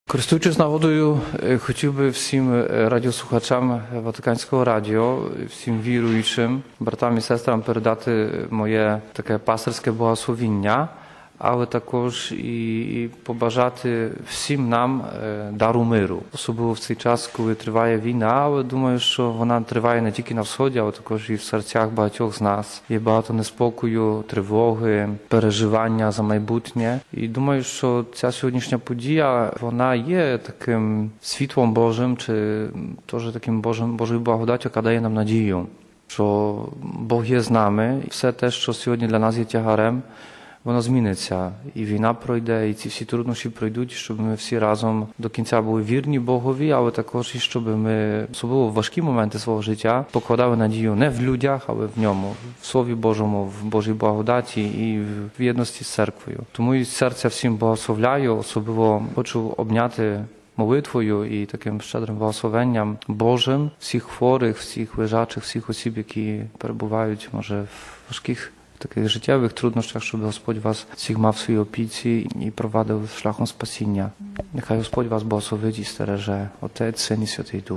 Користуючись нагодою, хотів би всім радіослухачам Ватиканського радіо, всім віруючим, братам і сестрам передати моє таке пастирське благословіння, але також і побажати всім нам дару миру. Особливо в цей час, коли триває війна, але думаю, що вона триває не тільки на Сході, але також і в серцях багатьох з нас. Є багато неспокою, тривоги, переживання за майбутнє. І думаю, що ця сьогоднішня подія, вона є таким світлом Божим, чи теж таким Божою благодаттю, яка дає нам надію, що Бог є з нами. І все те, що сьогодні для нас є тягарем, воно зміниться, і війна пройде, і ці всі труднощі пройдуть, щоб ми всі разом до кінця були вірні Богові, але також і щоб ми, особливо в важкі моменти свого життя, покладали надію не в людях, але в ньому, в Слові Божому, в Божій благодаті і в єдності з церквою. Тому і серця всім благословляю, особливо хочу обняти молитвою і таким щедрим благословенням Божим всіх хворих, всіх лежачих, всіх осіб, які перебувають, може, в важких таких життєвих труднощах, щоб Господь вас всіх мав в своїй опіці і провадив шляхом спасіння. Нехай Господь вас благословить і стереже, Отець, Син і Святий Дух.